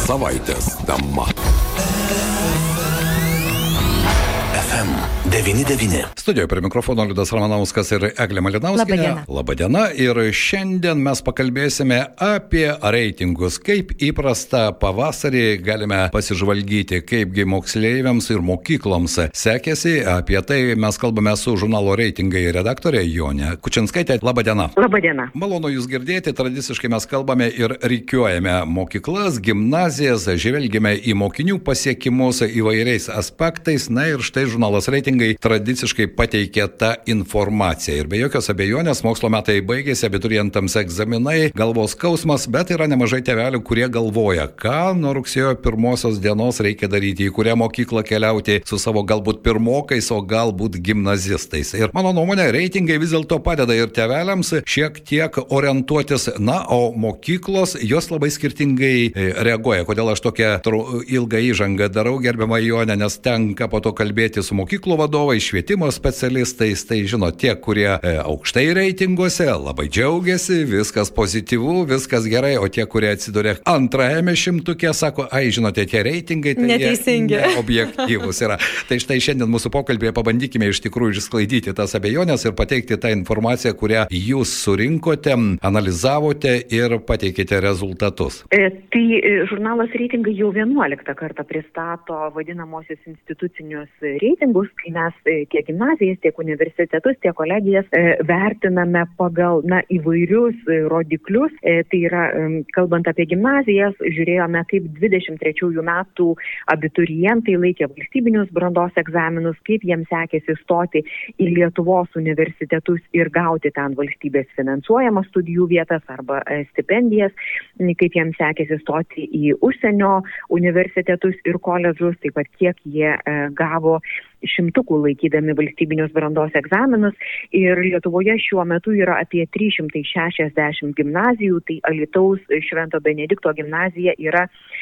Savaitės tema. FM99. Studijoje prie mikrofono Liudas Ramanauskas ir Eglė Malinauskienė. Labadiena. Ir šiandien mes pakalbėsime apie reitingus. Kaip įprasta pavasarį galime pasižvalgyti, kaipgi moksleiviams ir mokykloms sekėsi. Apie tai mes kalbame su žurnalo Reitingai redaktorė Jonė Kučinskaitė. Labadiena. Labadiena. Malonu Jūs girdėti. Tradiciškai mes kalbame ir rikiuojame mokyklas, gimnazijas, žvelgime į mokinių pasiekimus įvairiais aspektais. Na ir štai žurnalas Reitingai tradiciškai pateikia tą informaciją. Ir be jokios abejonės mokslo metai baigėsi, abiturientams egzaminai, galvos skausmas, bet yra nemažai tėvelių, kurie galvoja, ką nuo rugsėjo 1 dienos reikia daryti, į kurią mokyklą keliauti su savo galbūt pirmokais, o galbūt gimnazistais. Ir mano nuomonė, Reitingai vis dėlto padeda ir tėveliams šiek tiek orientuotis, na, o mokyklos jos labai skirtingai reaguoja. Kodėl aš tokią ilgą įžangą darau, gerbiama Jonė, nes tenka po to kalbėti su mokyklų vadovai, švietimo specialistais, tai žino tie, kurie aukštai reitinguose, labai džiaugiasi, viskas pozityvu, viskas gerai, o tie, kurie atsiduria antrajame šimtuke, sako, ai, žinote, tie reitingai, tai neteisingi, objektyvūs yra. Tai štai šiandien mūsų pokalbėje pabandykime iš tikrųjų išsklaidyti tas abejonės ir pateikti tą informaciją, kurią jūs surinkote, analizavote ir pateikėte rezultatus. Tai žurnalas Reitingai jau 11 kartą pristato vadinamosius institucinius reitingus, kai mes tiek gimnazijas, tiek universitetus, tiek kolegijas vertiname pagal įvairius rodiklius. Tai yra, kalbant apie gimnazijas, žiūrėjome, kaip 23 metų abiturientai laikė valstybinius brandos egzaminus, kaip jiems sekėsi stoti į Lietuvos universitetus ir gauti ten valstybės finansuojamas studijų vietas arba stipendijas, kaip jiems sekėsi stoti į užsienio universitetus ir koledžus, taip pat kiek jie gavo šimtukų laikydami valstybinius brandos egzaminus. Ir Lietuvoje šiuo metu yra apie 360 gimnazijų, tai Alytaus Švento Benedikto gimnazija yra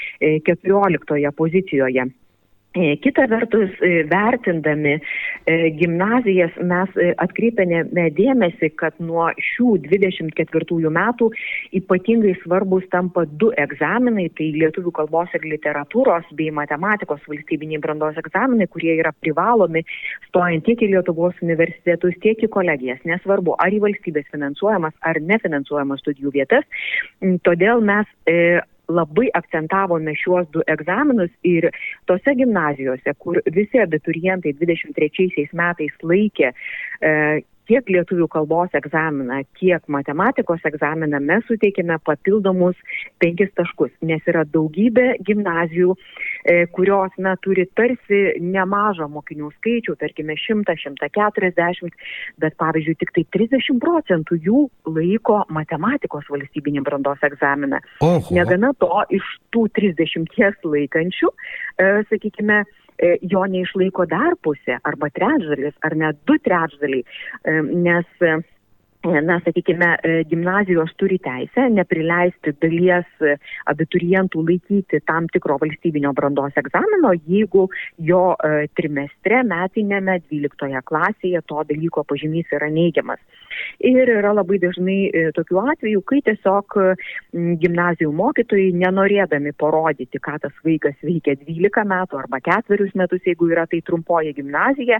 14 pozicijoje. Kita vertus, vertindami gimnazijas, mes atkreipėme dėmesį, kad nuo šių 24 metų ypatingai svarbus tampa 2 egzaminai, tai lietuvių kalbos ir literatūros bei matematikos valstybiniai brandos egzaminai, kurie yra privalomi stojant tiek į Lietuvos universitetus, tiek į kolegijas. Nesvarbu, ar į valstybės finansuojamas ar nefinansuojamas studijų vietas. Todėl mes labai akcentavome šiuos 2 egzaminus ir tose gimnazijose, kur visi abiturientai 23 metais laikė tiek lietuvių kalbos egzaminą, tiek matematikos egzaminą, mes suteikėme papildomus 5 taškus, nes yra daugybė gimnazijų, kurios turi tarsi nemažą mokinių skaičių, tarkime 100-140, bet pavyzdžiui tik tai 30% jų laiko matematikos valstybinį brandos egzaminą. Negana to, iš tų 30 laikančių, sakykime, jo neišlaiko dar pusė, arba trečdalis, ar net 2/3, nes, sakykime, gimnazijos turi teisę neprileisti dalies abiturientų laikyti tam tikro valstybinio brandos egzamino, jeigu jo trimestre metinėme 12 klasėje to dalyko pažymys yra neigiamas. Ir yra labai dažnai tokių atvejų, kai tiesiog gimnazijų mokytojai, nenorėdami parodyti, ką tas vaikas veikia 12 metų arba 4 metus, jeigu yra tai trumpoji gimnazija,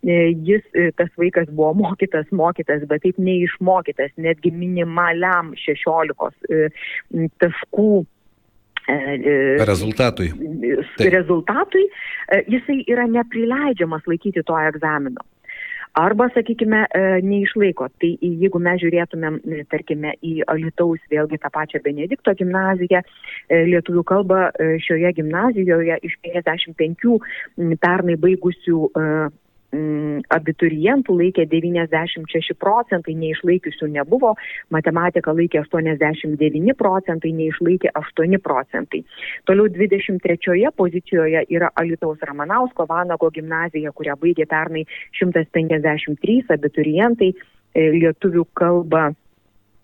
tas vaikas buvo mokytas, bet taip neišmokytas, netgi minimaliam 16 taškų rezultatui, jisai yra neprileidžiamas laikyti to egzamino. Arba, sakykime, neišlaiko. Tai jeigu mes žiūrėtumėm, tarkime, į Alytaus vėlgi tą pačią Benedikto gimnaziją, lietuvių kalbą šioje gimnazijoje iš 55 pernai baigusių abiturientų laikė 96%, neišlaikiusių nebuvo, matematika laikė 89%, neišlaikė 8%. Toliau 23 pozicijoje yra Alytaus Ramanausko Vanago gimnazija, kurią baigė pernai 153 abiturientai, lietuvių kalbą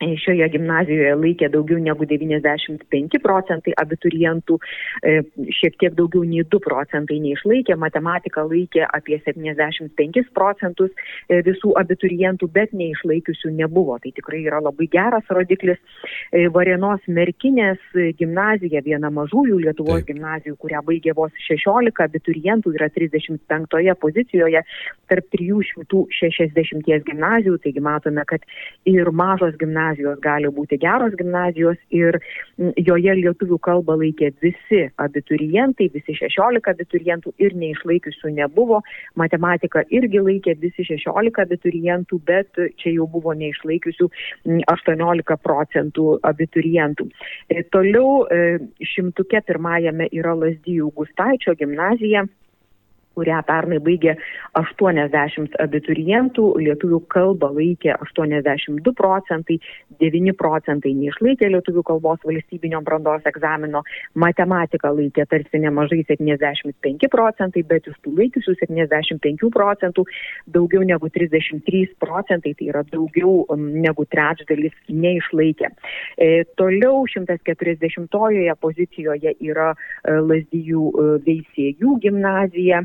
Šioje gimnazijoje laikė daugiau negu 95% abiturientų, šiek tiek daugiau nei 2% neišlaikė, matematiką laikė apie 75% visų abiturientų, bet neišlaikiusių nebuvo. Tai tikrai yra labai geras rodiklis. Varėnos Merkinės gimnazija, viena mažųjų Lietuvos gimnazijų, kurią baigė vos 16 abiturientų, yra 35 pozicijoje tarp 360 gimnazijų. Taigi matome, kad ir mažos gimnazijos gali būti geros gimnazijos ir joje lietuvių kalbą laikė visi abiturientai, visi 16 abiturientų ir neišlaikiusių nebuvo. Matematiką irgi laikė visi 16 abiturientų, bet čia jau buvo neišlaikiusių 18% abiturientų. Toliau 101 yra Lazdijų Gustaičio gimnazija, kurią pernai baigė 80 abiturientų, lietuvių kalbą laikė 82%, 9% neišlaikė lietuvių kalbos valstybinio brandos egzamino, matematiką laikė tarsi nemažai 75%, bet iš tų laikiusių 75% daugiau negu 33%, tai yra daugiau negu trečdalis neišlaikė. Toliau 140 pozicijoje yra Lazdijų Veisiejų gimnazija.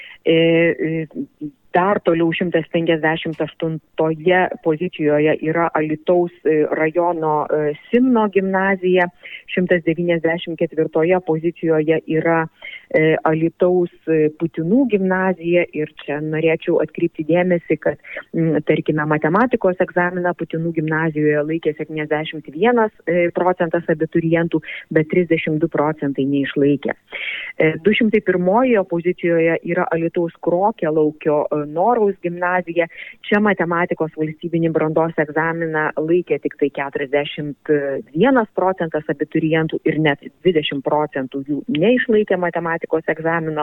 Dar toliau 158 pozicijoje yra Alytaus rajono Simno gimnazija, 194 pozicijoje yra Alytaus Putinų gimnazija ir čia norėčiau atkreipti dėmesį, kad tarkime matematikos egzaminą Putinų gimnazijoje laikė 71% abiturientų, bet 32% neišlaikė. 201 pozicijoje yra Alytaus Krokialaukio Noraus gimnazija. Čia matematikos valstybinį brandos egzaminą laikė tik tai 41% abiturientų ir net 20% jų neišlaikė matematikos egzamino.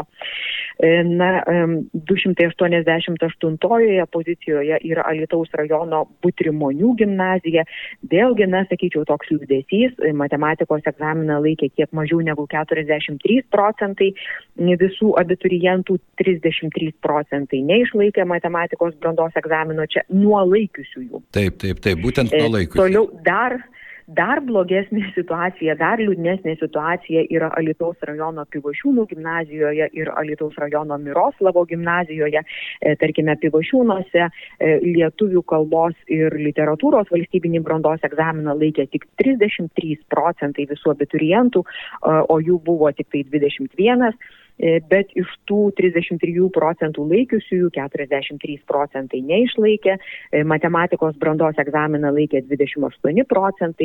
288 pozicijoje yra Alytaus rajono Butrimonių gimnazija. Vėlgi, sakyčiau, toks liūdesys. Matematikos egzaminą laikė kiek mažiau negu 43% visų abiturientų, 33% neišlaikė matematikos brandos egzamino, čia nuo laikiusiųjų. Taip, būtent nuo laikiusiųjų. Toliau dar blogesnė situacija, dar liūdnesnė situacija yra Alytaus rajono Pivašiūnų gimnazijoje ir Alytaus rajono Miroslavo gimnazijoje. Tarkime, Pivašiūnuose lietuvių kalbos ir literatūros valstybinį brandos egzaminą laikė tik 33% visų abiturientų, o jų buvo tik tai 21%. Bet iš tų 33% laikiusiųjų 43% neišlaikė, matematikos brandos egzaminą laikė 28%,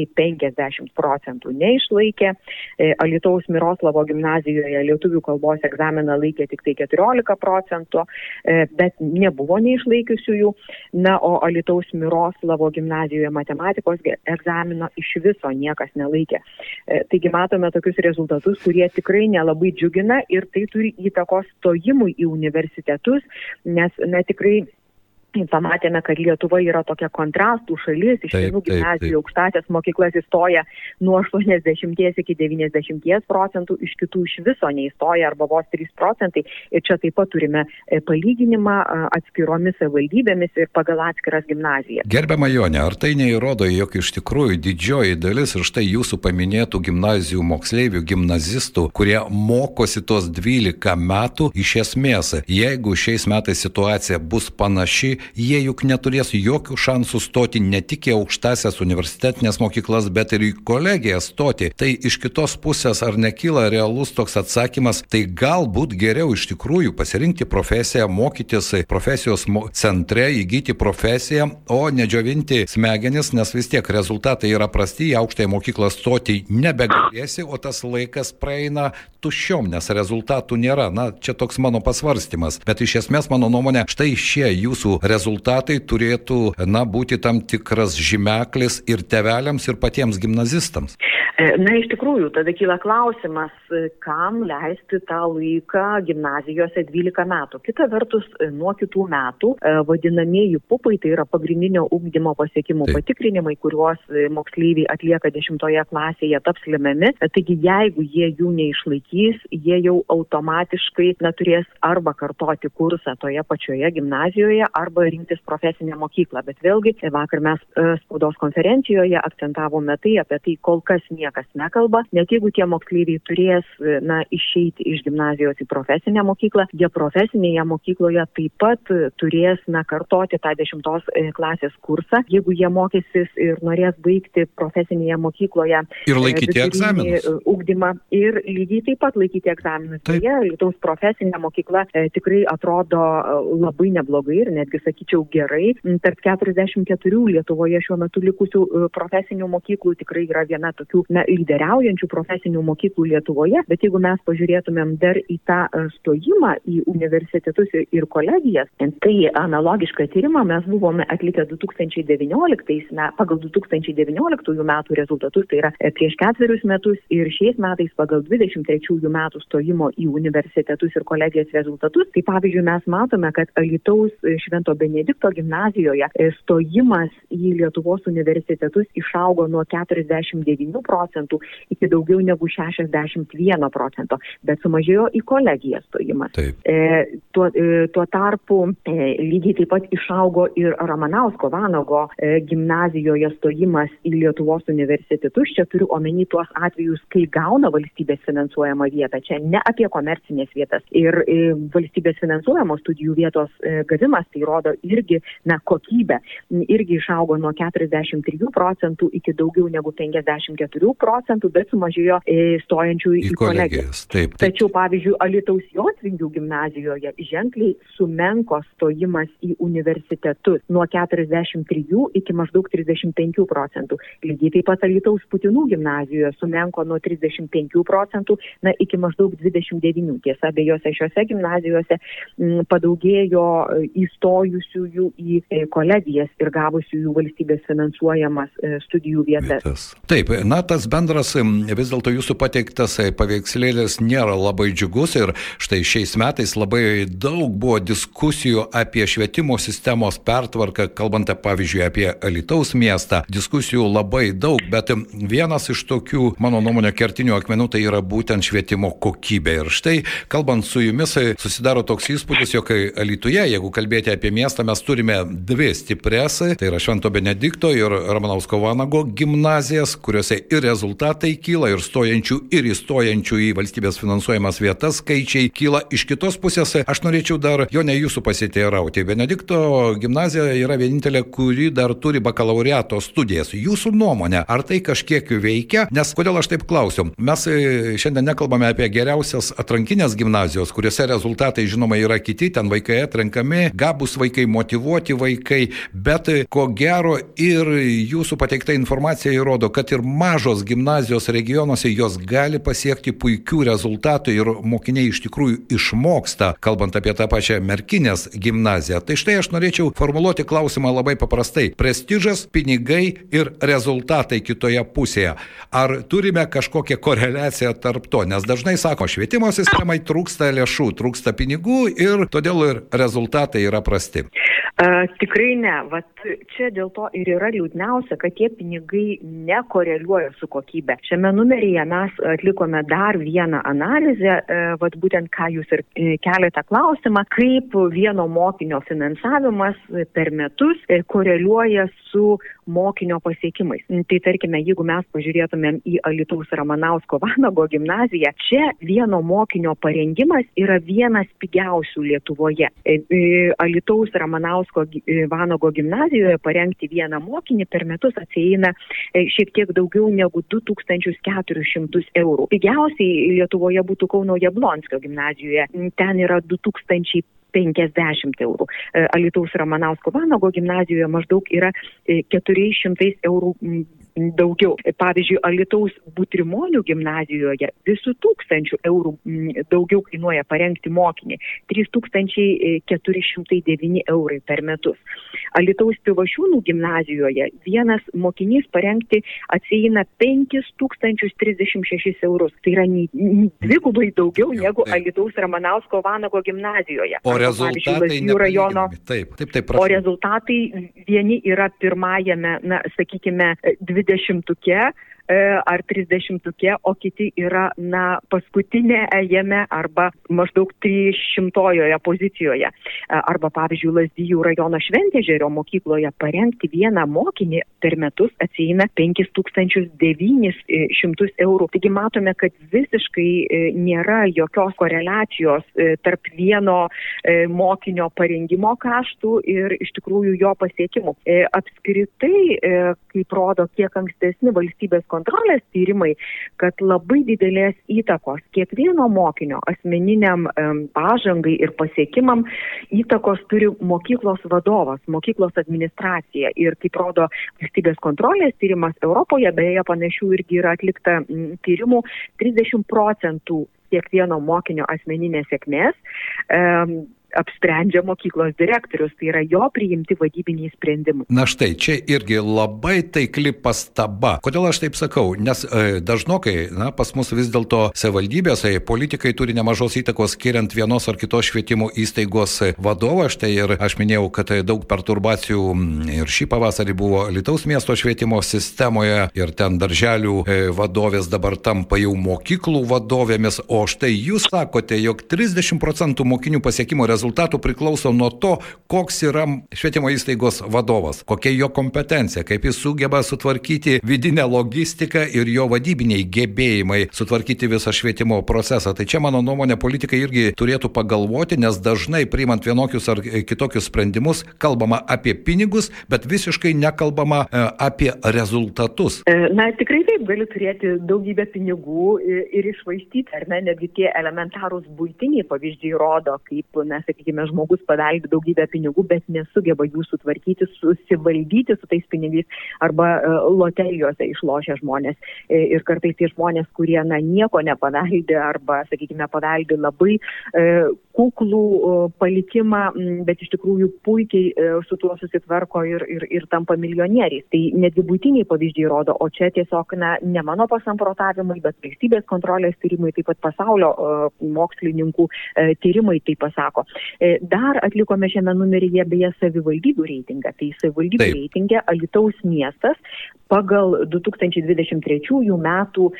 50% neišlaikė, Alytaus Miroslavo gimnazijoje lietuvių kalbos egzaminą laikė tik tai 14%, bet nebuvo neišlaikiusiųjų, o Alytaus Miroslavo gimnazijoje matematikos egzamino iš viso niekas nelaikė. Taigi matome tokius rezultatus, kurie tikrai nelabai džiugina ir tai turi įtakos stojimui į universitetus, nes tikrai pamatėme, kad Lietuva yra tokia kontrastų šalis, iš vienų gimnazijų aukštąsias mokyklas įstoja nuo 80 iki 90%, iš kitų iš viso neįstoja arba vos 3%. Ir čia taip pat turime palyginimą atskiromis savivaldybėmis ir pagal atskiras gimnazijas. Gerbiama Jonė, ar tai neįrodo, jog iš tikrųjų didžioji dalis ir štai jūsų paminėtų gimnazijų moksleivių, gimnazistų, kurie mokosi tos 12 metų, iš esmės, jeigu šiais metais situacija bus panaši, jie juk neturės jokių šansų stoti ne tik į aukštąsias universitetinės mokyklas, bet ir į kolegiją stoti. Tai iš kitos pusės ar nekyla realus toks atsakymas, tai galbūt geriau iš tikrųjų pasirinkti profesiją, mokytis profesijos centre, įgyti profesiją, o nedžiovinti smegenis, nes vis tiek rezultatai yra prasti, į aukštąją mokyklą stoti nebegalėsi, o tas laikas praeina tuščiom, nes rezultatų nėra. Čia toks mano pasvarstymas. Bet iš esmės, mano nuomonė, štai šie jūsų rezultatai turėtų, būti tam tikras žymeklis ir tėveliams, ir patiems gimnazistams. Iš tikrųjų, tada kyla klausimas, kam leisti tą laiką gimnazijose 12 metų. Kita vertus, nuo kitų metų vadinamieji pupai, tai yra pagrindinio ugdymo pasiekimų patikrinimai, kuriuos moksleiviai atlieka 10 klasėje, taps lemiami. Taigi, jeigu jie jų neišlaikys, jie jau automatiškai turės arba kartoti kursą toje pačioje gimnazijoje, arba arba rinktis profesinę mokyklą. Bet vėlgi, vakar mes spaudos konferencijoje akcentavome apie tai kol kas niekas nekalba, net jeigu tie moksleiviai turės išeiti iš gimnazijos į profesinę mokyklą, jie profesinėje mokykloje taip pat turės kartoti tą 10 klasės kursą, jeigu jie mokysis ir norės baigti profesinėje mokykloje ir laikyti egzaminus. Ugdymą ir lygiai taip pat laikyti egzaminus. Alytaus profesinė mokykla tikrai atrodo labai neblogai ir netgi sakyčiau gerai. Tarp 44 Lietuvoje šiuo metu likusių profesinių mokyklų tikrai yra viena tokių lyderiaujančių profesinių mokyklų Lietuvoje, bet jeigu mes pažiūrėtumėm dar į tą stojimą į universitetus ir kolegijas, tai analogišką tyrimą mes buvome atlikę 2019 pagal 2019 metų rezultatus, tai yra prieš 4 metus ir šiais metais pagal 23 metų stojimo į universitetus ir kolegijas rezultatus. Tai pavyzdžiui, mes matome, kad Alytaus Švento Benedikto gimnazijoje stojimas į Lietuvos universitetus išaugo nuo 49% iki daugiau negu 61%, bet sumažėjo į kolegiją stojimas. Tuo tarpu lygiai taip pat išaugo ir Ramanausko Vanago gimnazijoje stojimas į Lietuvos universitetus. Čia turiu omeny tuos atvejus, kai gauna valstybės finansuojamą vietą. Čia ne apie komercinės vietas. Ir valstybės finansuojamos studijų vietos gavimas, tai rodo irgi kokybę. Irgi išaugo nuo 43% iki daugiau negu 54%, bet sumažėjo stojančių į kolegijas. Tačiau, pavyzdžiui, Alytaus Jotvingių gimnazijoje ženkliai sumenko stojimas į universitetus nuo 43 iki maždaug 35%. Lygiai taip pat Alytaus Putinų gimnazijoje sumenko nuo 35% iki maždaug 29%. Tiesa, abiejose šiose gimnazijose padaugėjo įstojusiųjų į kolegijas ir gavusiųjų valstybės finansuojamas studijų vietas. Taip, tas bendras vis dėlto jūsų pateiktas paveikslėlis nėra labai džiugus ir štai šiais metais labai daug buvo diskusijų apie švietimo sistemos pertvarką, kalbant pavyzdžiui apie Alytaus miestą. Diskusijų labai daug, bet vienas iš tokių, mano nuomonė, kertinių akmenų tai yra būtent švietimo kokybė. Ir štai, kalbant su jumis, susidaro toks įspūdis, jog Alytuje, jeigu kalbėti apie miestą, mes turime dvi stiprias, tai yra Švento Benedikto ir Ramanausko Vanago gimnazijas, kuriuose ir rezultatai kyla, ir stojančių, ir įstojančių į valstybės finansuojamas vietas skaičiai kyla. Iš kitos pusės, aš norėčiau dar, Jone, jūsų pasiteirauti. Benedikto gimnazija yra vienintelė, kuri dar turi bakalaureato studijas. Jūsų nuomonė, ar tai kažkiek veikia? Nes kodėl aš taip klausiu? Mes šiandien nekalbame apie geriausias atrankinės gimnazijos, kuriuose rezultatai, žinoma, yra kiti, ten vaikai atrenkami, gabūs vaikai, motyvuoti vaikai, bet ko gero ir jūsų pateikta informacija įrodo, kad ir mažos gimnazijos regionuose jos gali pasiekti puikių rezultatų ir mokiniai iš tikrųjų išmoksta, kalbant apie tą pačią Merkinės gimnaziją. Tai štai aš norėčiau formuluoti klausimą labai paprastai. Prestižas, pinigai ir rezultatai kitoje pusėje. Ar turime kažkokią koreliaciją tarp to? Nes dažnai sako, švietimo sistemai trūksta lėšų, trūksta pinigų ir todėl ir rezultatai yra prasti. Tikrai ne. Vat čia dėl to ir yra liūdniausia, kad tie pinigai nekoreliuoja su kokybė. Šiame numeryje mes atlikome dar vieną analizę, vat būtent ką jūs ir keliate klausimą, kaip vieno mokinio finansavimas per metus koreliuoja su mokinio pasiekimais. Tai tarkime, jeigu mes pažiūrėtumėm į Alytaus Ramanausko Vanago gimnaziją, čia vieno mokinio parengimas yra vienas pigiausių Lietuvoje. Alytaus Ramanausko Vanago gimnazijoje parengti vieną mokinį per metus atsieina šiek tiek daugiau negu 2400 eurų. Pigiausiai Lietuvoje būtų Kauno Jablonskio gimnazijoje. Ten yra 2050 eurų. Alytaus Ramanausko Vanago gimnazijoje maždaug yra 400 eurų daugiau. Pavyzdžiui, Alytaus Butrimonių gimnazijoje visų 1000 eurų daugiau kainuoja parengti mokinį. 3409 eurai per metus. Alytaus Pivašiūnų gimnazijoje vienas mokinys parengti atsieina 5036 eurus. Tai yra dvigubai daugiau negu Alytaus Ramanausko Vanago gimnazijoje. O rezultatai nepalyginami. Taip, o rezultatai vieni yra pirmajame, sakykime, 20-tuke, ar 30-tuke, o kiti yra, paskutinė ėjame arba maždaug 300-ojoje pozicijoje. Arba, pavyzdžiui, Lazdijų rajono Šventežerio mokykloje parengti vieną mokinį per metus atsieina 5900 eurų. Taigi matome, kad visiškai nėra jokios koreliacijos tarp vieno mokinio parengimo kaštų ir iš tikrųjų jo pasiekimų. Apskritai, kaip rodo kiek ankstesni valstybės kontrolės tyrimai, kad labai didelės įtakos kiekvieno mokinio asmeniniam pažangai ir pasiekimam įtakos turi mokyklos vadovas, mokyklos administracija. Ir kaip rodo valstybės kontrolės tyrimas Europoje, beje, panašių irgi yra atlikta tyrimų, 30% kiekvieno mokinio asmeninės sėkmės apsprendžia mokyklos direktorius, tai yra jo priimti vadybiniai sprendimai. Na štai, čia irgi labai taikli pastaba. Kodėl aš taip sakau? Nes dažnokai, pas mus vis dėlto savivaldybėse politikai turi nemažos įtakos skiriant vienos ar kitos švietimo įstaigos vadovą. Štai ir aš minėjau, kad daug perturbacijų ir šį pavasarį buvo Alytaus miesto švietimo sistemoje ir ten darželių vadovės dabar tampa jau mokyklų vadovėmis, o štai jūs sakote, jog 30% mokinių pasiekimo rezultatų priklauso nuo to, koks yra švietimo įstaigos vadovas, kokia jo kompetencija, kaip jis sugeba sutvarkyti vidinę logistiką ir jo vadybiniai gebėjimai sutvarkyti visą švietimo procesą. Tai čia, mano nuomonė, politikai irgi turėtų pagalvoti, nes dažnai priimant vienokius ar kitokius sprendimus, kalbama apie pinigus, bet visiškai nekalbama apie rezultatus. Tikrai taip, gali turėti daugybę pinigų ir iššvaistyti, ar ne, netgi tie elementarūs buitiniai pavyzdžiai rodo, kaip, sakykime, žmogus paveldi daugybę pinigų, bet nesugeba jų sutvarkyti, susivaldyti su tais pinigais arba loterijose išlošia žmonės. Ir kartais tie žmonės, kurie nieko nepaveldi arba, sakykime, paveldi labai kuklų palikimą, bet iš tikrųjų puikiai su tuo susitvarko ir tampa milijonieriais. Tai netgi buitiniai pavyzdžiai rodo, o čia tiesiog ne mano pasamprotavimai, bet valstybės kontrolės tyrimai, taip pat pasaulio mokslininkų tyrimai tai pasako. Dar atlikome šiame numeryje beje savivaldybių reitingą. Tai savivaldybių reitingė Alytaus miestas pagal 2023 metų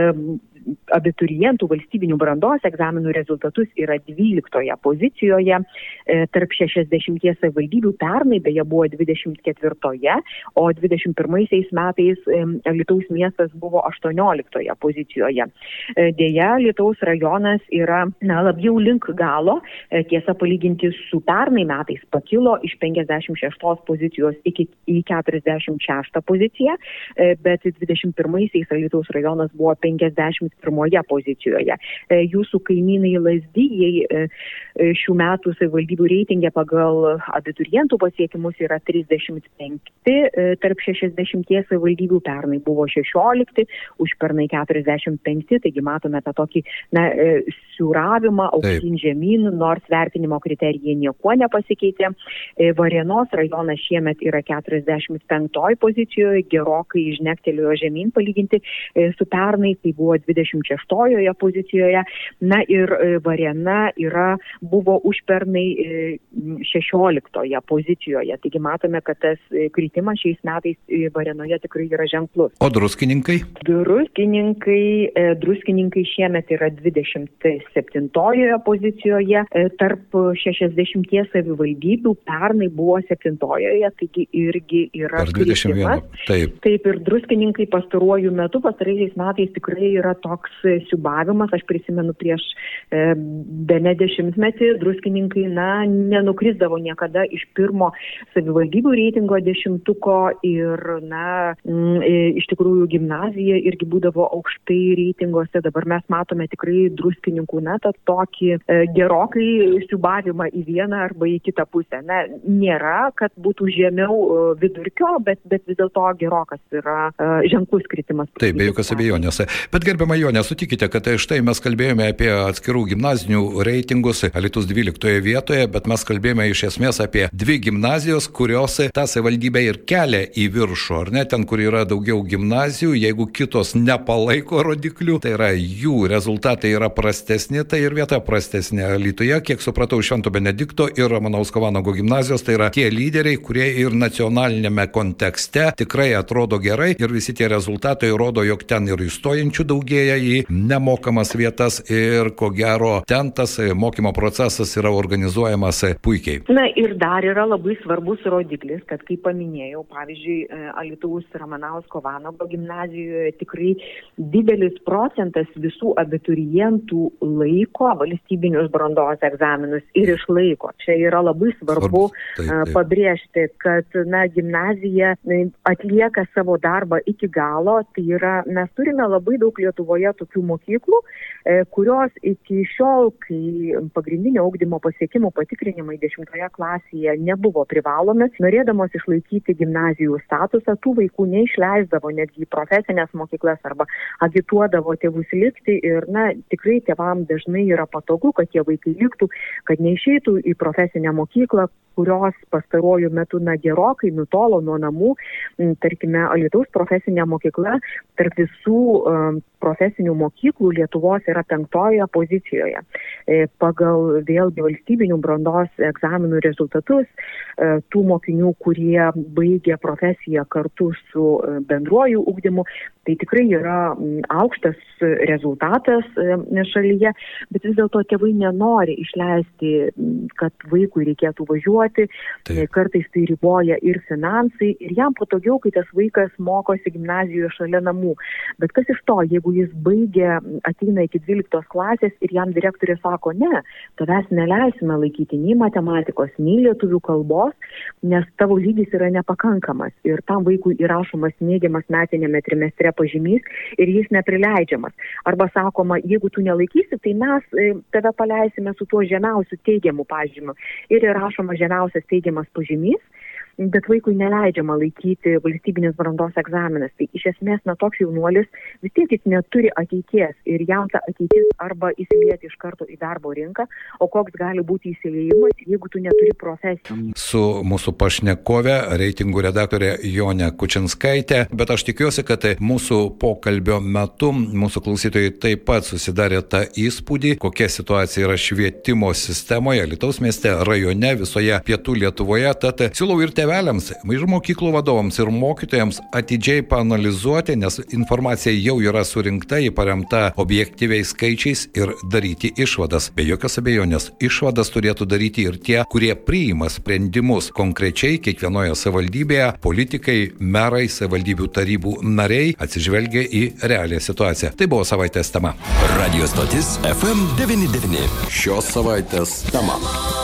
abiturientų valstybinių brandos egzaminų rezultatus yra 12 pozicijoje, tarp 60 savivaldybių pernai beje buvo 24, o 21 metais Alytaus miestas buvo 18 pozicijoje. Deja, Alytaus rajonas yra labiau link galo, tiesa palyginti su pernai metais pakilo iš 56 pozicijos į 46 poziciją, bet 21 Alytaus rajonas buvo 51 pozicijoje. Jūsų kaimynai Lazdijai šių metų savivaldybių reitingė pagal abiturientų pasiekimus yra 35, tarp 60 savivaldybių pernai buvo 16, už pernai 45, taigi matome tą tokį siūravimą aukštyn žemyn, nors vertinimo kriterijai niekuo nepasikeitė. Varėnos rajonas šiemet yra 45 pozicijoje, gerokai žnektelėjo žemyn palyginti su pernai, tai buvo 26 pozicijoje, ir Varėna buvo užpernai 16 pozicijoje. Taigi matome, kad tas kritimas šiais metais Varėnoje tikrai yra ženklus. O druskininkai? Druskininkai šiemet yra 27 pozicijoje, tarp 60 savivaldybių pernai buvo 7, taigi irgi yra kritimas. Taip, ir druskininkai pastaruoju metu, pastaraisiais metais tikrai yra toks siubavimas. Aš prisimenu prieš bene 10 metį druskininkai nenukrisdavo niekada iš pirmo savivaldybių reitingo 10-ko ir iš tikrųjų gimnazija irgi būdavo aukštai reitinguose. Dabar mes matome tikrai druskininkų tą tokį gerokai siubavimą į vieną arba į kitą pusę. Nėra, kad būtų žemiau vidurkio, bet vis dėlto gerokas yra ženklus kritimas. Taip, be jokios abejonės. Bet gerbiama Jonė, sutikite, kad štai mes kalbėjome apie atskirų gimnazinių reitingus, Alytus 12 vietoje, bet mes kalbėjome iš esmės apie dvi gimnazijos, kurios tą savivaldybę ir kelia į viršų, ar ne, ten, kur yra daugiau gimnazijų, jeigu kitos nepalaiko rodiklių, tai yra jų rezultatai yra prastesni, tai ir vieta prastesnė Alytuje, kiek supratau, Švento Benedikto ir Ramanausko Vanago gimnazijos, tai yra tie lyderiai, kurie ir nacionalinėme kontekste tikrai atrodo gerai ir visi tie rezultatai rodo, jog ten ir įstojančių daugėja į nemokamas vietas ir ko gero ten tas mokymo procesas yra organizuojamas puikiai. Na ir dar yra labai svarbus rodiklis, kad kaip paminėjau, pavyzdžiui, Alytaus Ramanausko Vanago gimnazijoje tikrai didelis procentas visų abiturientų laiko valstybinius brandos egzaminus ir išlaiko. Čia yra labai svarbu pabrėžti, kad gimnazija atlieka savo darbą iki galo. Tai yra, mes turime labai daug Lietuvoje tokių mokyklų, kurios iki šiol, kai pagrindinio ugdymo pasiekimų patikrinimai 10 klasėje nebuvo privalomi, norėdamos išlaikyti gimnazijų statusą, tų vaikų neišleisdavo netgi į profesinės mokyklas arba agituodavo tėvus likti ir, tikrai tėvam dažnai yra patogu, kad tie vaikai liktų, kad neišeitų į profesinę mokyklą, kurios pastaruoju metu gerokai nutolo nuo namų. Tarkime, Alytaus profesinė mokykla tarp visų profesinių mokyklų Lietuvos yra 5 pozicijoje. Pagal vėlgi valstybinių brandos egzaminų rezultatus, tų mokinių, kurie baigia profesiją kartu su bendruoju ugdymu, tai tikrai yra aukštas rezultatas šalyje, bet vis dėlto tėvai nenori išleisti, kad vaikui reikėtų važiuoti, kartais tai riboja ir finansai, ir jam patogiau, kai tas vaikas mokosi gimnazijoje šalia namų. Bet kas iš to, jeigu jis baigia, ateina iki 12 klasės ir jam direktorė sako, ne, tavęs neleisime laikyti nei matematikos, nei lietuvių kalbos, nes tavo lygis yra nepakankamas ir tam vaikui įrašomas neigiamas metinėme trimestre pažymys ir jis neprileidžiamas. Arba sakoma, jeigu tu nelaikysi, tai mes tave paleisime su tuo žemiausiu teigiamu pažymiu ir įrašoma žemiausias teigiamas pažymys, bet vaikui neleidžiama laikyti valstybinis brandos egzaminas. Tai iš esmės, toks jaunuolis vis tiek jis neturi ateities ir jam ta ateitis arba įsilieti iš karto į darbo rinką, o koks gali būti įsiliejimas, jeigu tu neturi profesijos. Su mūsų pašnekove, reitingų redaktorė Jonė Kučinskaitė, bet aš tikiuosi, kad mūsų pokalbio metu mūsų klausytojai taip pat susidarė tą įspūdį, kokia situacija yra švietimo sistemoje Alytaus mieste, rajone, visoje pietų Lietuvoje. Tad siūlau ir tėveliams, mažų mokyklų vadovams ir mokytojams atidžiai paanalizuoti, nes informacija jau yra surinkta, ji paremta objektyviais skaičiais ir daryti išvadas. Be jokios abejonės, išvadas turėtų daryti ir tie, kurie priima sprendimus. Konkrečiai kiekvienoje savivaldybėje politikai, merai, savivaldybių tarybų nariai atsižvelgia į realią situaciją. Tai buvo savaitės tema. Radio stotis FM 99. Šios savaitės tema.